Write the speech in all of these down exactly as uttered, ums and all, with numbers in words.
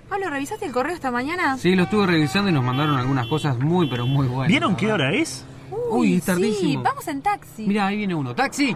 Pablo, ¿revisaste el correo esta mañana? Sí, lo estuve revisando y nos mandaron algunas cosas muy, pero muy buenas. ¿Vieron qué hora es? Uy, Uy, es tardísimo. Sí, vamos en taxi. Mira, ahí viene uno. ¡Taxi!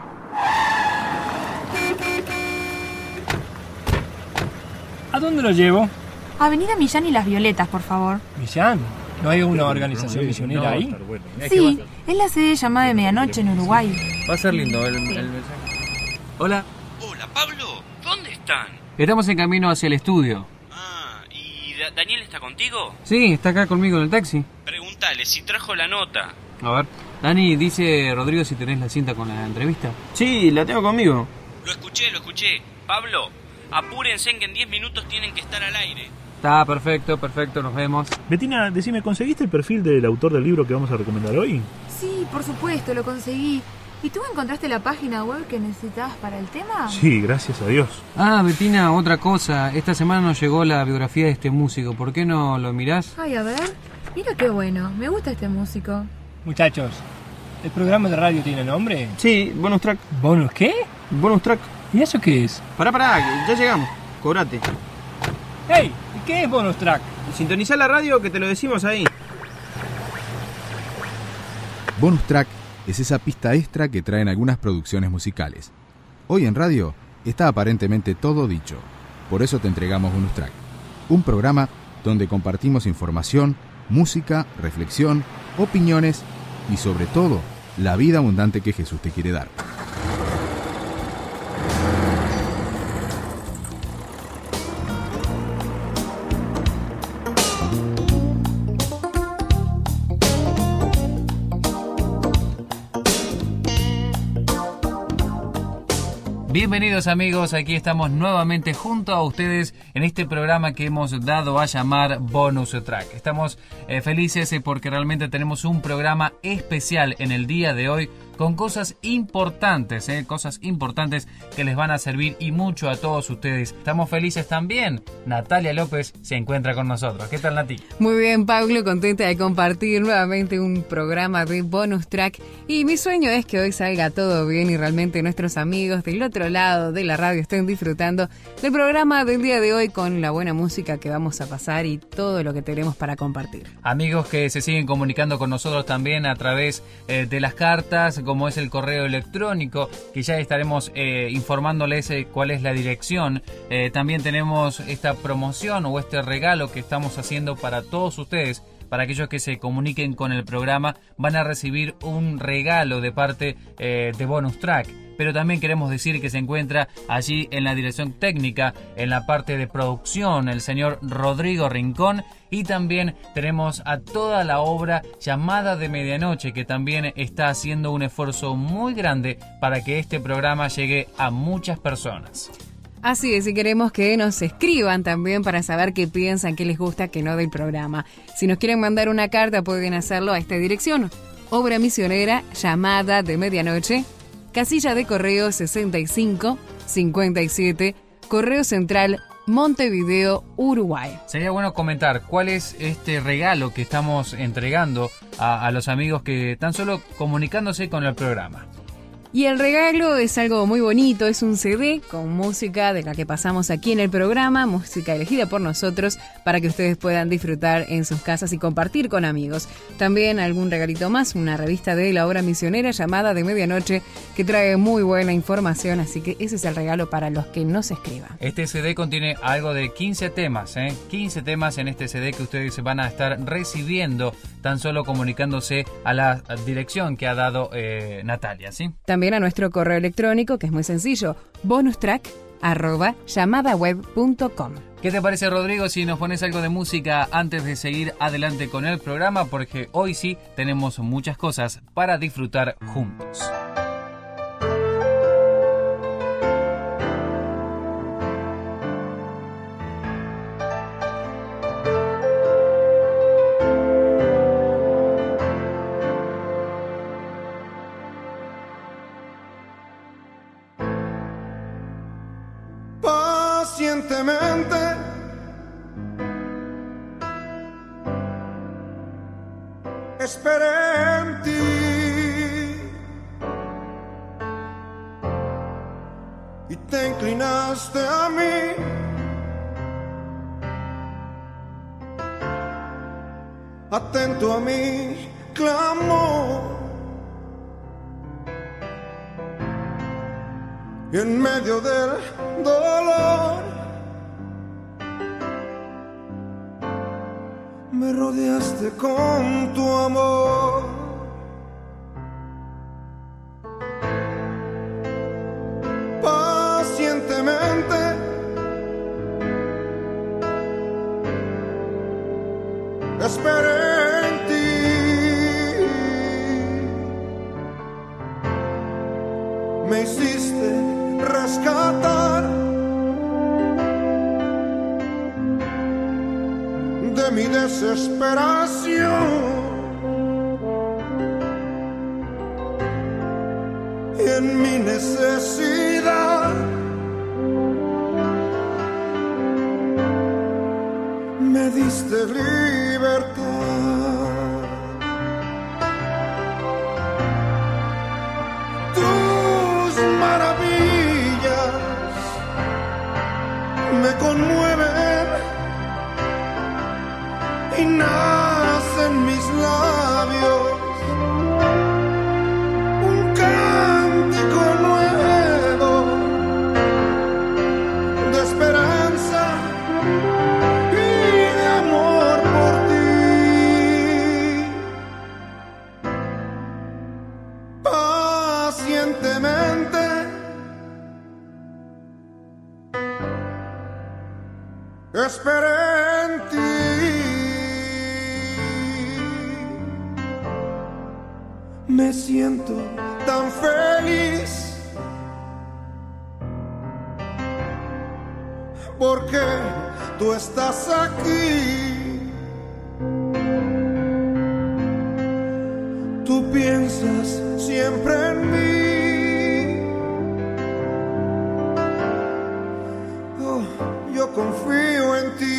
¿A dónde lo llevo? Avenida Millán y Las Violetas, por favor. ¿Millán? ¿No hay una organización misionera ahí? Sí, es la sede llamada de Medianoche en Uruguay. Va a ser lindo el, el mensaje. Hola. Hola, Pablo. ¿Dónde están? Estamos en camino hacia el estudio. Ah, ¿y Da- Daniel está contigo? Sí, está acá conmigo en el taxi. Pregúntale si trajo la nota. A ver. Dani, dice Rodrigo si tenés la cinta con la entrevista. Sí, la tengo conmigo. Lo escuché, lo escuché. Pablo, apúrense que en diez minutos tienen que estar al aire. Está perfecto, perfecto, nos vemos. Betina, decime, ¿conseguiste el perfil del autor del libro que vamos a recomendar hoy? Sí, por supuesto, lo conseguí. ¿Y tú encontraste la página web que necesitabas para el tema? Sí, gracias a Dios. Ah, Betina, otra cosa. Esta semana nos llegó la biografía de este músico. ¿Por qué no lo mirás? Ay, a ver. Mira qué bueno. Me gusta este músico. Muchachos, ¿el programa de radio tiene nombre? Sí, bonus track. ¿Bonus qué? Bonus track. ¿Y eso qué es? Pará, pará, ya llegamos. Cobrate. ¡Hey! ¿Y qué es bonus track? Sintonizá la radio que te lo decimos ahí. Bonus track es esa pista extra que traen algunas producciones musicales. Hoy en radio está aparentemente todo dicho. Por eso te entregamos Bonus Track, un programa donde compartimos información, música, reflexión, opiniones y sobre todo, la vida abundante que Jesús te quiere dar. Bienvenidos amigos, aquí estamos nuevamente junto a ustedes en este programa que hemos dado a llamar Bonus Track. Estamos eh, felices eh, porque realmente tenemos un programa especial en el día de hoy con cosas importantes, eh, cosas importantes que les van a servir y mucho a todos ustedes. Estamos felices también. Natalia López se encuentra con nosotros. ¿Qué tal, Nati? Muy bien, Pablo, contenta de compartir nuevamente un programa de Bonus Track y mi sueño es que hoy salga todo bien y realmente nuestros amigos del otro lado de la radio estén disfrutando del programa del día de hoy con la buena música que vamos a pasar y todo lo que tenemos para compartir. Amigos que se siguen comunicando con nosotros también a través eh, de las cartas, como es el correo electrónico, que ya estaremos eh, informándoles eh, cuál es la dirección. Eh, también tenemos esta promoción o este regalo que estamos haciendo para todos ustedes. Para aquellos que se comuniquen con el programa, van a recibir un regalo de parte eh, de Bonus Track. Pero también queremos decir que se encuentra allí en la dirección técnica, en la parte de producción, el señor Rodrigo Rincón. Y también tenemos a toda la obra llamada de Medianoche, que también está haciendo un esfuerzo muy grande para que este programa llegue a muchas personas. Así es, y queremos que nos escriban también para saber qué piensan, qué les gusta, qué no del programa. Si nos quieren mandar una carta pueden hacerlo a esta dirección. Obra misionera, llamada de Medianoche, casilla de correo sesenta y cinco cincuenta y siete, Correo Central, Montevideo, Uruguay. Sería bueno comentar cuál es este regalo que estamos entregando a, a los amigos que están solo comunicándose con el programa. Y el regalo es algo muy bonito, es un C D con música de la que pasamos aquí en el programa, música elegida por nosotros para que ustedes puedan disfrutar en sus casas y compartir con amigos. También algún regalito más, una revista de la obra misionera llamada de Medianoche que trae muy buena información, así que ese es el regalo para los que nos escriban. Este C D contiene algo de quince temas, ¿eh? quince temas en este C D que ustedes van a estar recibiendo tan solo comunicándose a la dirección que ha dado eh, Natalia, ¿sí? También a nuestro correo electrónico, que es muy sencillo, bonustrack arroba llamadaweb punto com. ¿Qué te parece, Rodrigo, si nos pones algo de música antes de seguir adelante con el programa? Porque hoy sí tenemos muchas cosas para disfrutar juntos. Pacientemente esperé en ti y te inclinaste a mí atento a mi clamor. Y en medio del dolor me rodeaste con tu amor. Pacientemente esperé en ti. Me hiciste rescatar de mi desesperación y en mi necesidad me diste libertad. Tus maravillas me conmueven y nacen mis labios un cántico nuevo de esperanza y de amor por ti. Pacientemente esperé en ti. Me siento tan feliz porque tú estás aquí. Tú piensas siempre en mí. Oh, yo confío en ti.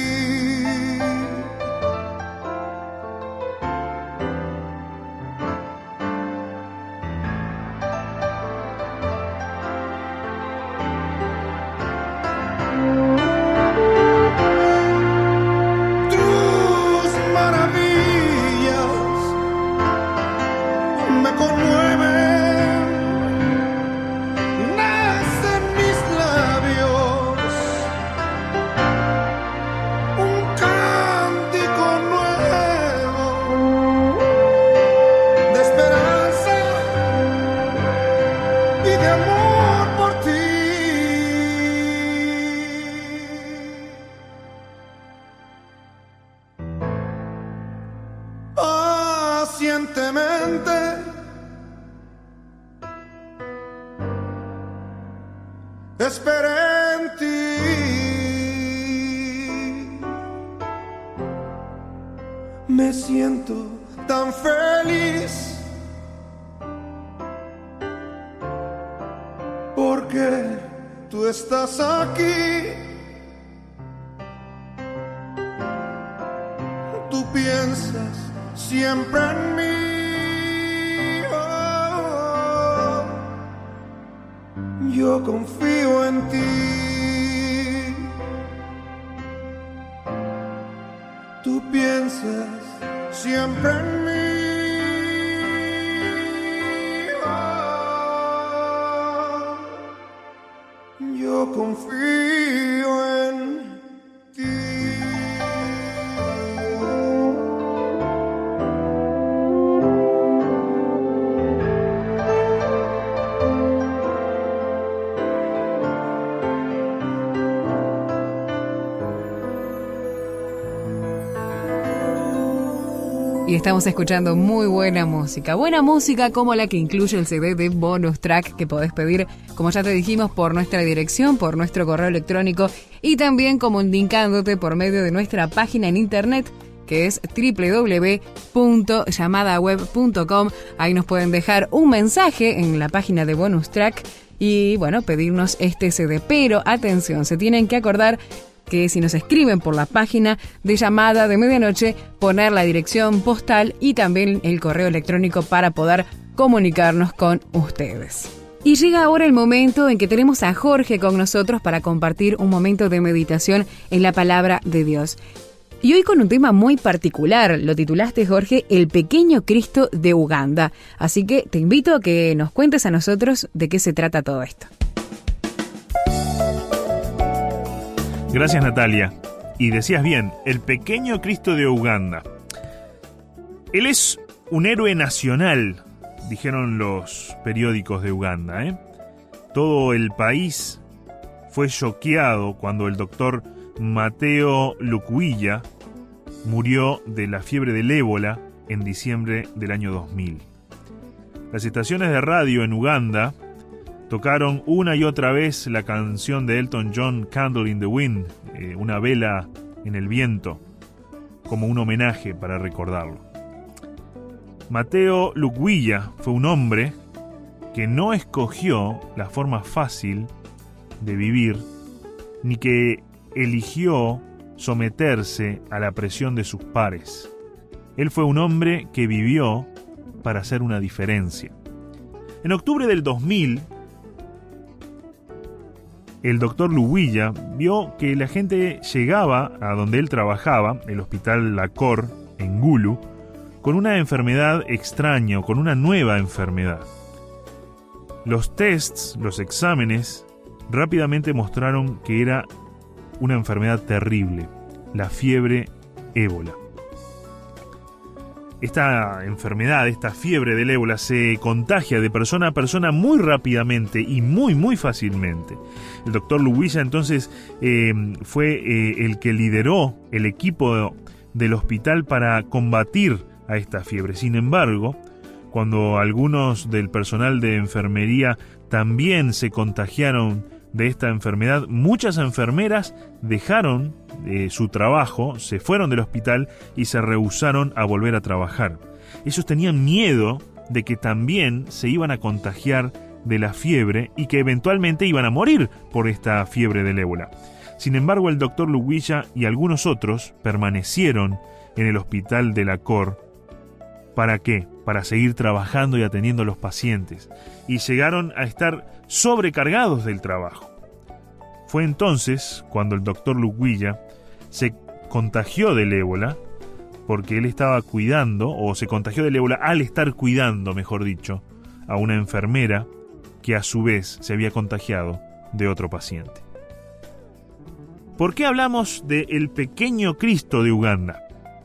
Pacientemente esperé en ti. Me siento tan feliz porque tú estás aquí. Tú piensas siempre en mí. Oh, yo confío en ti. Tú piensas siempre en mí. Oh, yo confío en ti. Y estamos escuchando muy buena música. Buena música como la que incluye el C D de Bonus Track que podés pedir, como ya te dijimos, por nuestra dirección, por nuestro correo electrónico y también comunicándote por medio de nuestra página en internet que es doble u doble u doble u punto llamada web punto com. Ahí nos pueden dejar un mensaje en la página de Bonus Track y, bueno, pedirnos este C D. Pero, atención, se tienen que acordar que si nos escriben por la página de Llamada de Medianoche, poner la dirección postal y también el correo electrónico para poder comunicarnos con ustedes. Y llega ahora el momento en que tenemos a Jorge con nosotros para compartir un momento de meditación en la palabra de Dios. Y hoy con un tema muy particular, lo titulaste, Jorge, El Pequeño Cristo de Uganda. Así que te invito a que nos cuentes a nosotros de qué se trata todo esto. Gracias, Natalia. Y decías bien, El Pequeño Cristo de Uganda. Él es un héroe nacional, dijeron los periódicos de Uganda, ¿eh? Todo el país fue choqueado cuando el doctor Mateo Lukwija murió de la fiebre del ébola en diciembre del año dos mil. Las estaciones de radio en Uganda tocaron una y otra vez la canción de Elton John, Candle in the Wind, eh, una vela en el viento, como un homenaje para recordarlo. Mateo Lukwija fue un hombre que no escogió la forma fácil de vivir, ni que eligió someterse a la presión de sus pares. Él fue un hombre que vivió para hacer una diferencia. En octubre del dos mil, el doctor Lukwija vio que la gente llegaba a donde él trabajaba, el hospital Lakor, en Gulu, con una enfermedad extraña o con una nueva enfermedad. Los tests, los exámenes, rápidamente mostraron que era una enfermedad terrible, la fiebre ébola. Esta enfermedad, esta fiebre del ébola, se contagia de persona a persona muy rápidamente y muy, muy fácilmente. El doctor Lukwija entonces eh, fue eh, el que lideró el equipo del hospital para combatir a esta fiebre. Sin embargo, cuando algunos del personal de enfermería también se contagiaron de esta enfermedad, muchas enfermeras dejaron eh, su trabajo, se fueron del hospital y se rehusaron a volver a trabajar. Ellos tenían miedo de que también se iban a contagiar de la fiebre y que eventualmente iban a morir por esta fiebre del ébola. Sin embargo, el doctor Lukwija y algunos otros permanecieron en el hospital de Lakor. ¿Para qué? Para seguir trabajando y atendiendo a los pacientes. Y llegaron a estar sobrecargados del trabajo. Fue entonces cuando el doctor Lukwija se contagió del ébola, porque él estaba cuidando, o se contagió del ébola al estar cuidando, mejor dicho, a una enfermera que a su vez se había contagiado de otro paciente. ¿Por qué hablamos de El Pequeño Cristo de Uganda?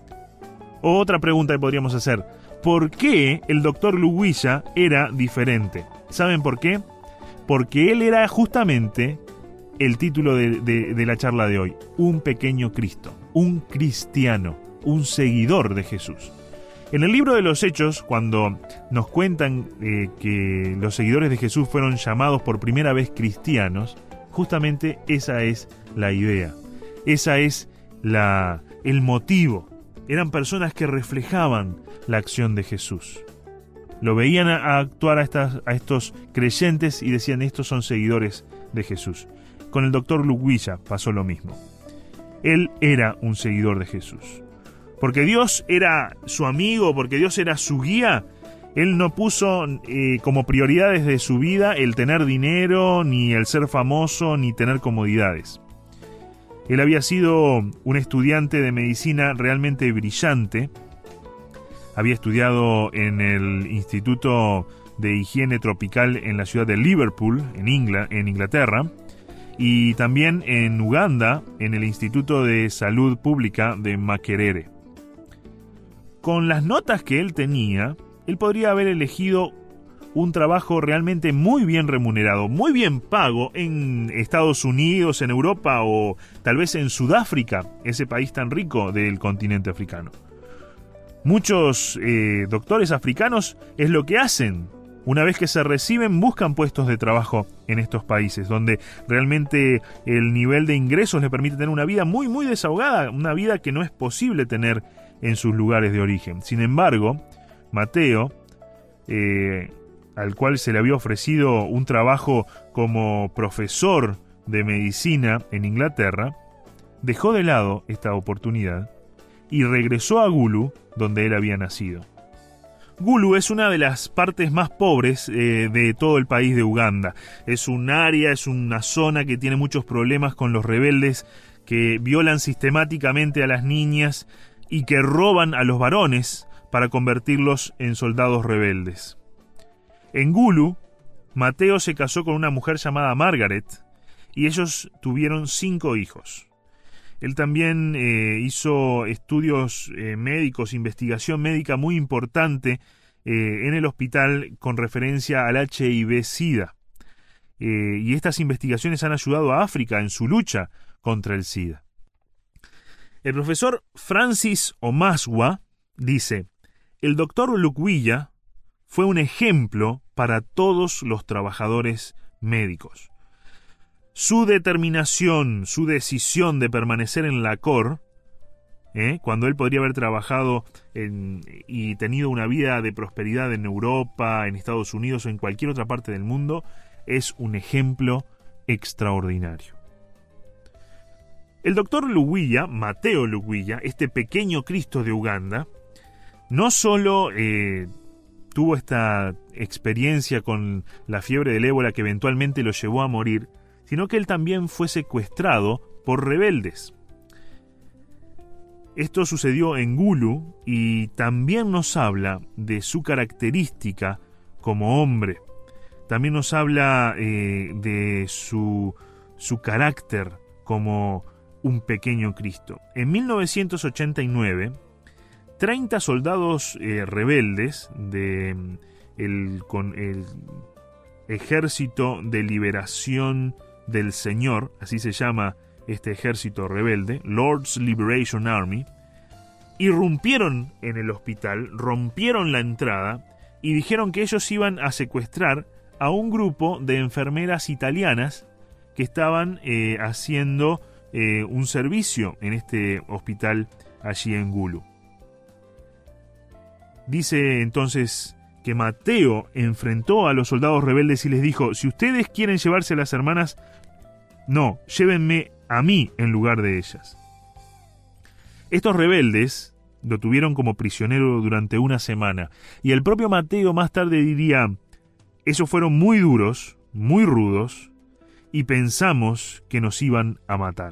O otra pregunta que podríamos hacer: ¿por qué el doctor Lukwija era diferente? ¿Saben por qué? Porque él era justamente el título de, de, de la charla de hoy: un pequeño Cristo, un cristiano, un seguidor de Jesús. En el libro de los Hechos, cuando nos cuentan eh, que los seguidores de Jesús fueron llamados por primera vez cristianos, justamente esa es la idea, esa es la, el motivo. Eran personas que reflejaban la acción de Jesús. Lo veían a actuar a, estas, a estos creyentes y decían: estos son seguidores de Jesús. Con el doctor Lukwija pasó lo mismo. Él era un seguidor de Jesús. Porque Dios era su amigo, porque Dios era su guía, él no puso eh, como prioridades de su vida el tener dinero, ni el ser famoso, ni tener comodidades. Él había sido un estudiante de medicina realmente brillante. Había estudiado en el Instituto de Higiene Tropical en la ciudad de Liverpool, en, Ingla, en Inglaterra, y también en Uganda, en el Instituto de Salud Pública de Makerere. Con las notas que él tenía, él podría haber elegido un trabajo realmente muy bien remunerado, muy bien pago en Estados Unidos, en Europa o tal vez en Sudáfrica, ese país tan rico del continente africano. Muchos eh, doctores africanos es lo que hacen. Una vez que se reciben, buscan puestos de trabajo en estos países, donde realmente el nivel de ingresos les permite tener una vida muy, muy desahogada, una vida que no es posible tener en sus lugares de origen. Sin embargo, Mateo, eh, al cual se le había ofrecido un trabajo como profesor de medicina en Inglaterra, dejó de lado esta oportunidad y regresó a Gulu, donde él había nacido. Gulu es una de las partes más pobres eh, de todo el país de Uganda. Es un área, es una zona que tiene muchos problemas con los rebeldes que violan sistemáticamente a las niñas y que roban a los varones para convertirlos en soldados rebeldes. En Gulu, Mateo se casó con una mujer llamada Margaret y ellos tuvieron cinco hijos. Él también eh, hizo estudios eh, médicos, investigación médica muy importante eh, en el hospital con referencia al H I V-Sida. Eh, y estas investigaciones han ayudado a África en su lucha contra el SIDA. El profesor Francis Omaswa dice: el doctor Lukwiya fue un ejemplo para todos los trabajadores médicos. Su determinación, su decisión de permanecer en la C O R, ¿eh? cuando él podría haber trabajado en, y tenido una vida de prosperidad en Europa, en Estados Unidos o en cualquier otra parte del mundo, es un ejemplo extraordinario. El doctor Lukwiya, Mateo Lukwiya, este pequeño Cristo de Uganda, no solo eh, tuvo esta experiencia con la fiebre del ébola que eventualmente lo llevó a morir, sino que él también fue secuestrado por rebeldes. Esto sucedió en Gulu y también nos habla de su característica como hombre. También nos habla eh, de su, su carácter como un pequeño Cristo. En mil novecientos ochenta y nueve, treinta soldados eh, rebeldes de el, con el Ejército de Liberación del Señor, así se llama este ejército rebelde, Lord's Liberation Army, irrumpieron en el hospital, rompieron la entrada y dijeron que ellos iban a secuestrar a un grupo de enfermeras italianas que estaban eh, haciendo eh, un servicio en este hospital allí en Gulu. Dice entonces que Mateo enfrentó a los soldados rebeldes y les dijo: si ustedes quieren llevarse a las hermanas, no, llévenme a mí en lugar de ellas. Estos rebeldes lo tuvieron como prisionero durante una semana, y el propio Mateo más tarde diría: esos fueron muy duros, muy rudos, y pensamos que nos iban a matar.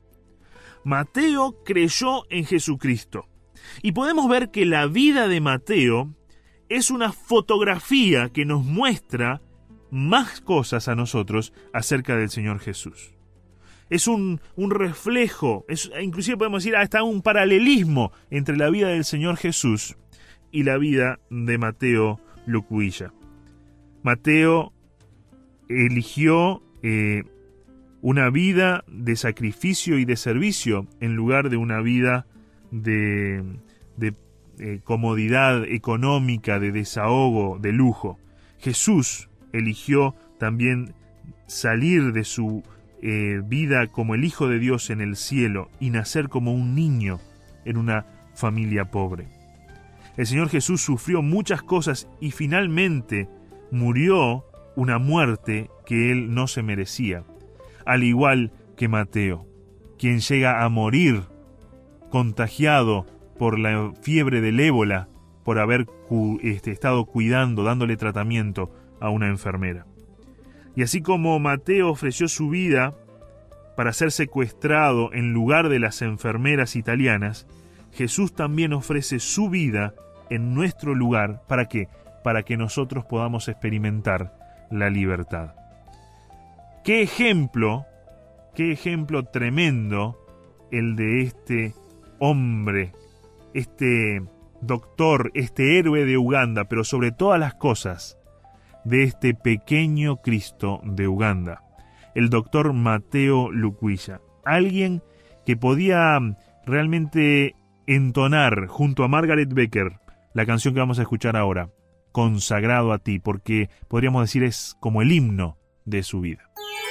Mateo creyó en Jesucristo, y podemos ver que la vida de Mateo es una fotografía que nos muestra más cosas a nosotros acerca del Señor Jesús. Es un, un reflejo, es, inclusive podemos decir hasta un paralelismo entre la vida del Señor Jesús y la vida de Mateo Lukwiya. Mateo eligió eh, una vida de sacrificio y de servicio en lugar de una vida de, de eh, comodidad económica, de desahogo, de lujo. Jesús eligió también salir de su eh, vida como el Hijo de Dios en el cielo y nacer como un niño en una familia pobre. El Señor Jesús sufrió muchas cosas y finalmente murió una muerte que él no se merecía, al igual que Mateo, quien llega a morir contagiado por la fiebre del ébola por haber cu- este, estado cuidando, dándole tratamiento a una enfermera. Y así como Mateo ofreció su vida para ser secuestrado en lugar de las enfermeras italianas, Jesús también ofrece su vida en nuestro lugar. ¿Para qué? Para que nosotros podamos experimentar la libertad. ¡Qué ejemplo, qué ejemplo tremendo el de este hombre, este doctor, este héroe de Uganda, pero sobre todas las cosas, de este pequeño Cristo de Uganda, el doctor Mateo Lukwiya, alguien que podía realmente entonar junto a Margaret Becker la canción que vamos a escuchar ahora, Consagrado a ti, porque podríamos decir es como el himno de su vida.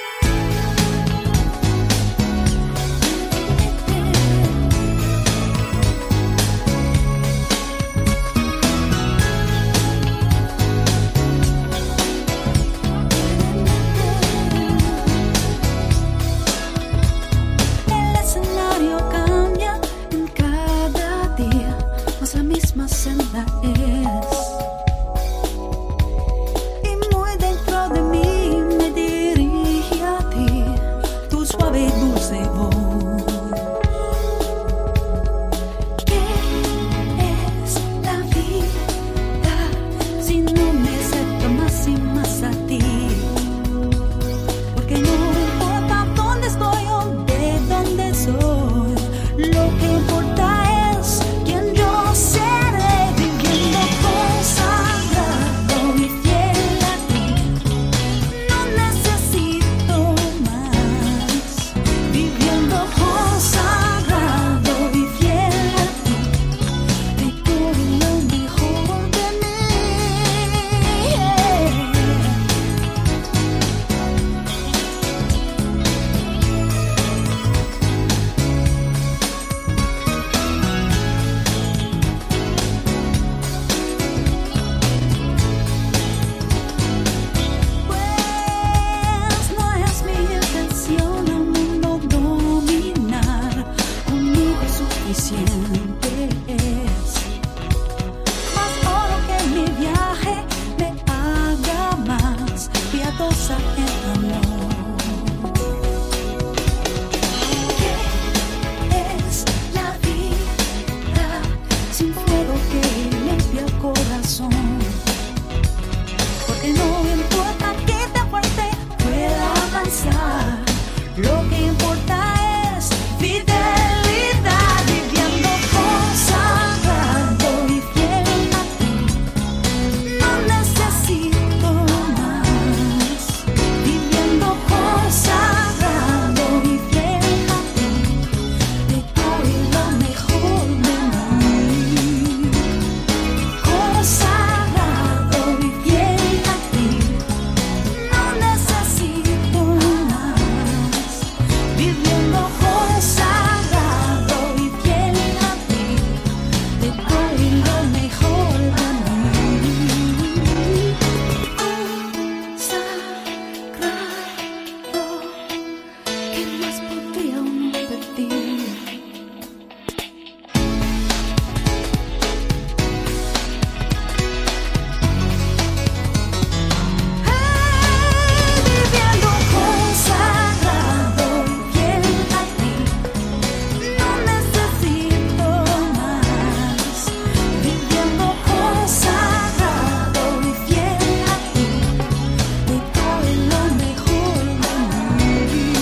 Senda es, y muy dentro de mí me dirijo suficiente es. Más oro que mi viaje me haga más piadosa en amor. ¿Qué es la vida sin fuego que limpia el corazón? Porque no importa que tan fuerte pueda avanzar, lo que importa es fidelidad, viviendo consagrado y fiel a ti. No necesito más, viviendo consagrado y fiel a ti. Te doy lo mejor de mí. Consagrado y fiel a ti. No necesito más, viviendo consagrado y fiel a ti. Te doy lo mejor de mí. Consagrado, ¿qué más podría uno pedir? Viviendo consagrado y fiel a ti. No necesito más, viviendo consagrado y fiel a ti. Te doy lo mejor de mí.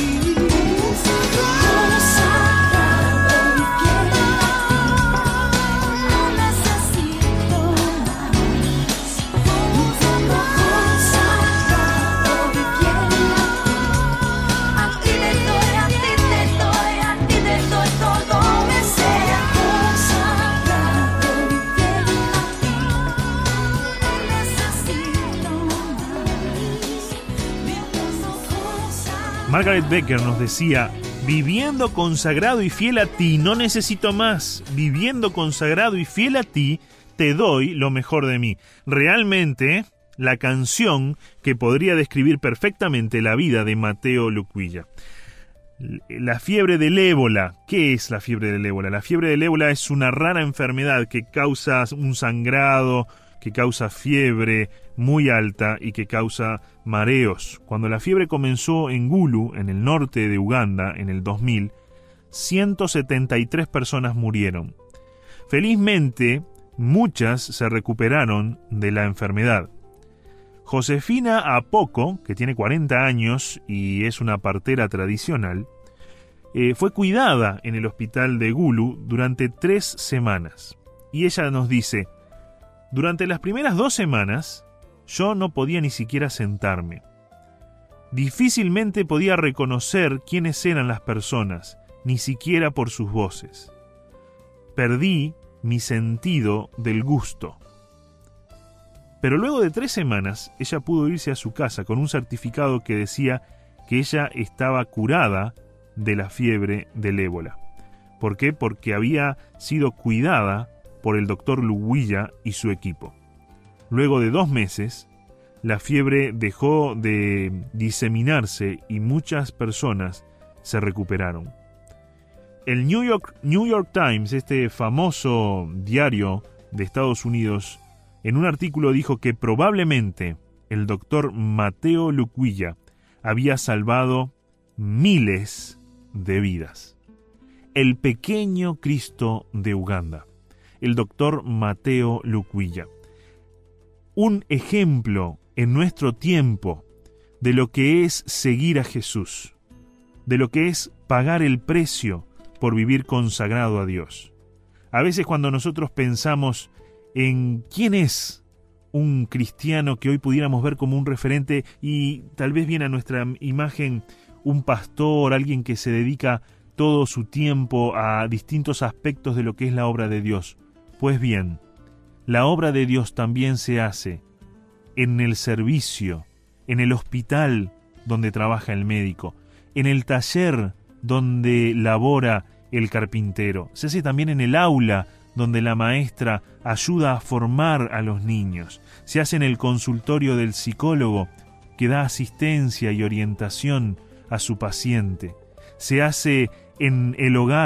Consagrado y fiel a ti. No necesito más, viviendo consagrado y fiel a ti. A ti te doy, a ti te doy, a ti te doy todo mi ser. Consagrado y fiel a ti. No necesito más, viviendo consagrado. Margaret Becker nos decía: viviendo consagrado y fiel a ti, no necesito más. Viviendo consagrado y fiel a ti, te doy lo mejor de mí. Realmente, la canción que podría describir perfectamente la vida de Mateo Luquilla. La fiebre del ébola. ¿Qué es la fiebre del ébola? La fiebre del ébola es una rara enfermedad que causa un sangrado, que causa fiebre muy alta y que causa mareos. Cuando la fiebre comenzó en Gulu, en el norte de Uganda, en el dos mil, ciento setenta y tres personas murieron. Felizmente, muchas se recuperaron de la enfermedad. Josefina Apoko, que tiene cuarenta años y es una partera tradicional, eh, fue cuidada en el hospital de Gulu durante tres semanas. Y ella nos dice: durante las primeras dos semanas, yo no podía ni siquiera sentarme. Difícilmente podía reconocer quiénes eran las personas, ni siquiera por sus voces. Perdí mi sentido del gusto. Pero luego de tres semanas, ella pudo irse a su casa con un certificado que decía que ella estaba curada de la fiebre del ébola. ¿Por qué? Porque había sido cuidada por el doctor Luquilla y su equipo. Luego de dos meses, la fiebre dejó de diseminarse y muchas personas se recuperaron. El New York, New York Times, este famoso diario de Estados Unidos, en un artículo dijo que probablemente el doctor Mateo Luquilla había salvado miles de vidas. El pequeño Cristo de Uganda, el doctor Mateo Luquilla. Un ejemplo en nuestro tiempo de lo que es seguir a Jesús, de lo que es pagar el precio por vivir consagrado a Dios. A veces cuando nosotros pensamos en quién es un cristiano que hoy pudiéramos ver como un referente, y tal vez viene a nuestra imagen un pastor, alguien que se dedica todo su tiempo a distintos aspectos de lo que es la obra de Dios. Pues bien, la obra de Dios también se hace en el servicio, en el hospital donde trabaja el médico, en el taller donde labora el carpintero. Se hace también en el aula donde la maestra ayuda a formar a los niños. Se hace en el consultorio del psicólogo que da asistencia y orientación a su paciente. Se hace en el hogar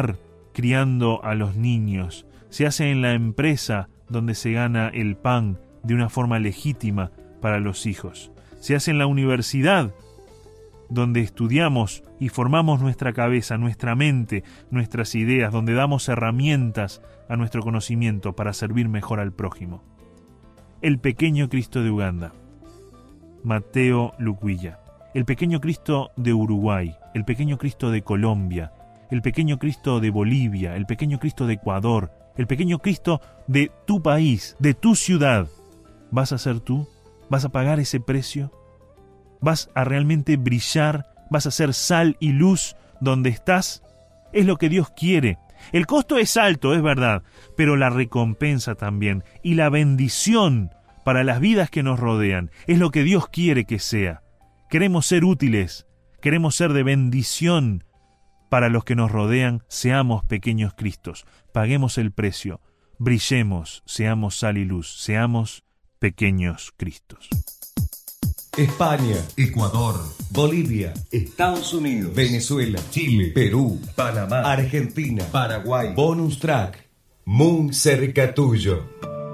criando a los niños, se hace en la empresa donde se gana el pan de una forma legítima para los hijos, se hace en la universidad donde estudiamos y formamos nuestra cabeza, nuestra mente, nuestras ideas, donde damos herramientas a nuestro conocimiento para servir mejor al prójimo. El pequeño Cristo de Uganda, Mateo Luquilla, el pequeño Cristo de Uruguay, el pequeño Cristo de Colombia, el pequeño Cristo de Bolivia, el pequeño Cristo de Ecuador, el pequeño Cristo de tu país, de tu ciudad. ¿Vas a ser tú? ¿Vas a pagar ese precio? ¿Vas a realmente brillar? ¿Vas a ser sal y luz donde estás? Es lo que Dios quiere. El costo es alto, es verdad, pero la recompensa también y la bendición para las vidas que nos rodean es lo que Dios quiere que sea. Queremos ser útiles, queremos ser de bendición para los que nos rodean. Seamos pequeños Cristos, paguemos el precio, brillemos, seamos sal y luz, seamos pequeños Cristos. España, Ecuador, Bolivia, Estados Unidos, Venezuela, Chile, Perú, Panamá, Argentina, Paraguay. Bonus track, muy cerca tuyo.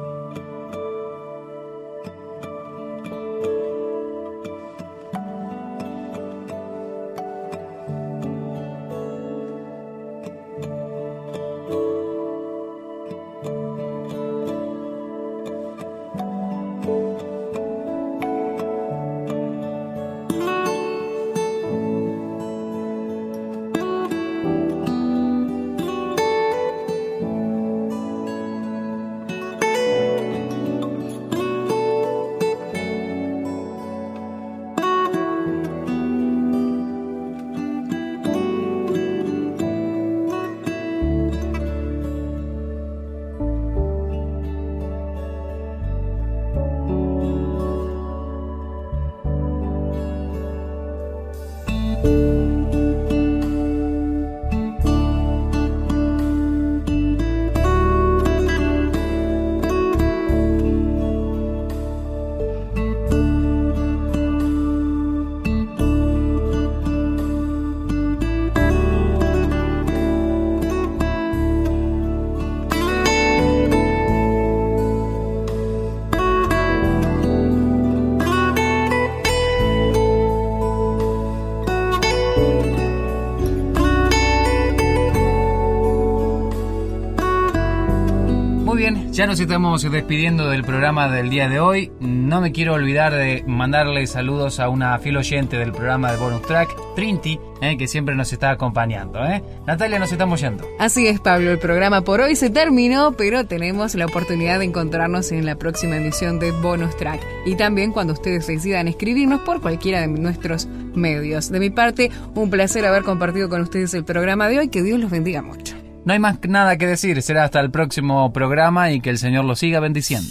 Ya nos estamos despidiendo del programa del día de hoy. No me quiero olvidar de mandarle saludos a una fiel oyente del programa de Bonus Track, Trinity, eh, que siempre nos está acompañando. ¿eh? Natalia, nos estamos yendo. Así es, Pablo, el programa por hoy se terminó, pero tenemos la oportunidad de encontrarnos en la próxima emisión de Bonus Track. Y también cuando ustedes decidan escribirnos por cualquiera de nuestros medios. De mi parte, un placer haber compartido con ustedes el programa de hoy. Que Dios los bendiga mucho. No hay más nada que decir, será hasta el próximo programa y que el Señor los siga bendiciendo.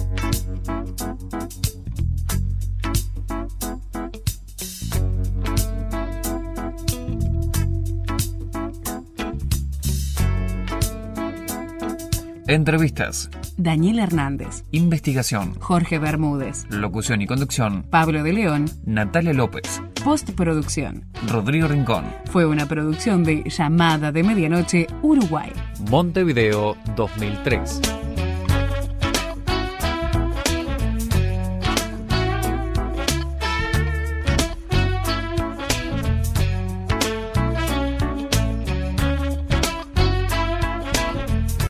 Entrevistas: Daniel Hernández. Investigación: Jorge Bermúdez. Locución y conducción: Pablo de León. Natalia López. Postproducción: Rodrigo Rincón. Fue una producción de Llamada de Medianoche, Uruguay. Montevideo dos mil tres.